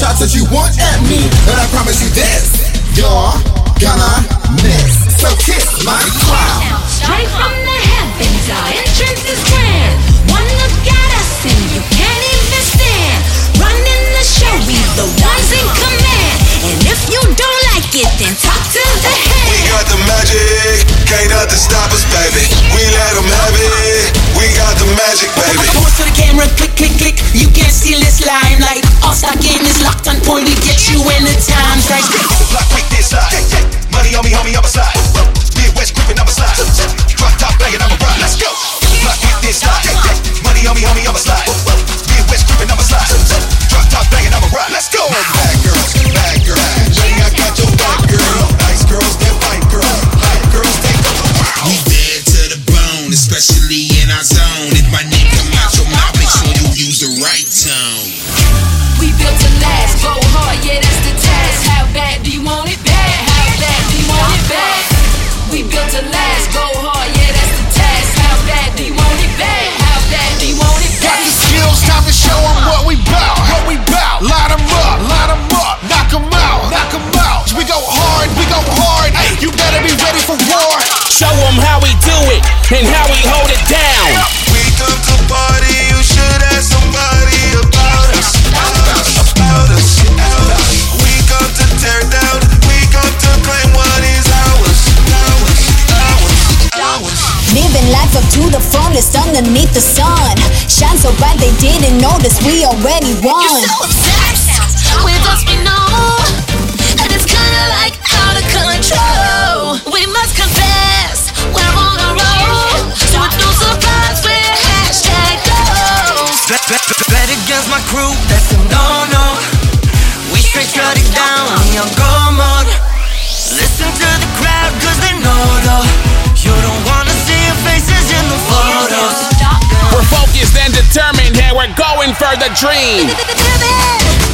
shots that you want at me, and I promise you this, you're gonna miss. So kiss my clown. Straight from the heavens, our entrance is grand. One look at us and you can't even stand. Running the show, we the ones in command. And if you don't like it, then talk to the head. We got the magic, can't nothing stop us, baby. We let them have it, we got the magic, baby. Pose to the camera, click, click, click. You can't steal this limelight. All-star game is locked on point, we get you in the times right. Block quick this side, money on me, homie, I'm a slide. Midwest gripping, I'm a slide. Drop top banging, I'm a ride, let's go. Block quick this side, money on me, homie, I'm a slide. Midwest gripping, I'm a slide. Drop top banging, I'm a ride, let's go. Bad girls, bad girls. Ring, I got your back, girl. Nice girls, they're white girls. White girls, they go. We bad to the bone, especially in our zone. If my name come out your mouth, make sure you use the right tone. We built to last, go hard, yeah, that's the task. How bad do you want it bad? How bad do you want it bad? We built to last, go hard, yeah, that's the task. How bad do you want it bad? How bad do you want it Got bad? the skills, time to show them what we bout. What we bout. Line them up, knock them out, knock them out. We go hard, hey, you better be ready for war. Show them how we do it and how we hold it down. We come to party, you should ask somebody about us. About us. We come to tear down, we come to claim what is ours. Living life up to the fullest underneath the sun. Shine so bright they didn't notice we already won. You're so obsessed with us, we know, and it's kinda like out of control. We must confess, we're on a roll, so it's no surprise we're hashtag goals. Bet against my crew, that's a no-no. We straight shut it down, we on go mode. Listen to the crowd, cause they know though. You don't wanna see your faces in the photos. We're focused and determined, and we're going for the dream.